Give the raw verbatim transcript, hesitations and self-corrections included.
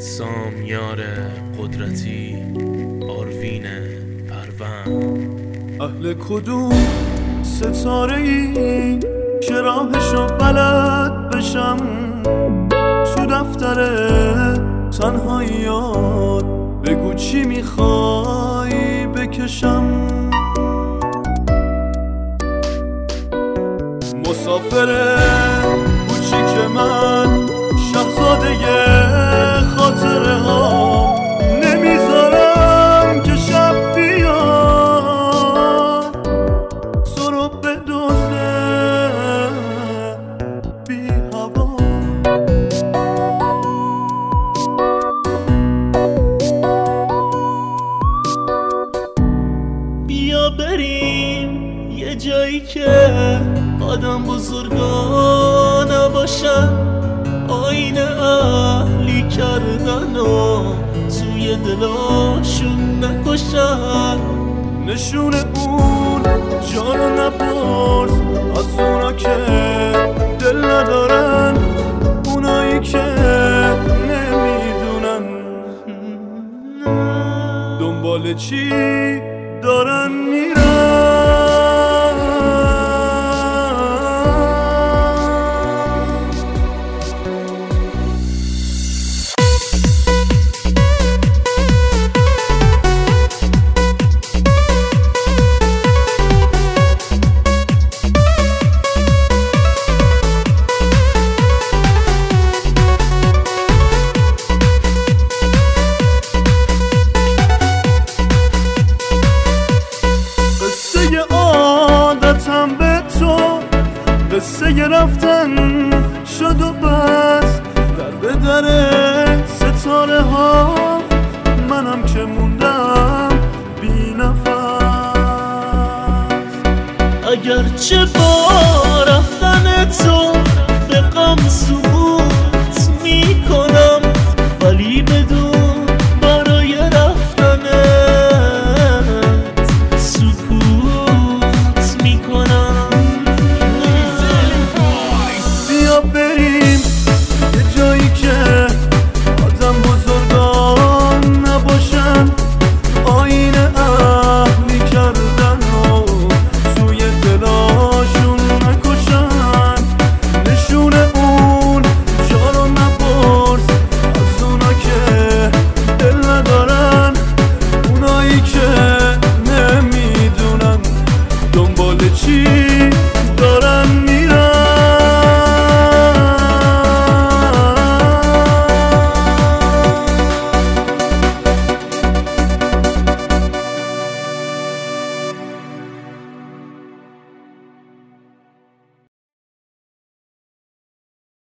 سامیار قدرتی آروین پروند. اهل کدوم ستاره ای که راهشو بلد بشم تو دفتر تنهاییات، بگو چی میخوای بکشم. مسافر کوچیک من، شاهزاده خاطره ها، نمیذارم که شب بیاد سرو بدوزه بی هوا. بیا بریم یه جایی که آدم بزرگا نباشن، آینه اهلی کردن و توی دلاشون نکشن. نشونه اون جا رو نپرس از اونا که دل ندارن، اونایی که نمیدونن دنبال چی دارن میرن. قصه رفتن شد و بس، در به در ستاره ها، منم که موندم بی نفس. اگرچه با رفتن تو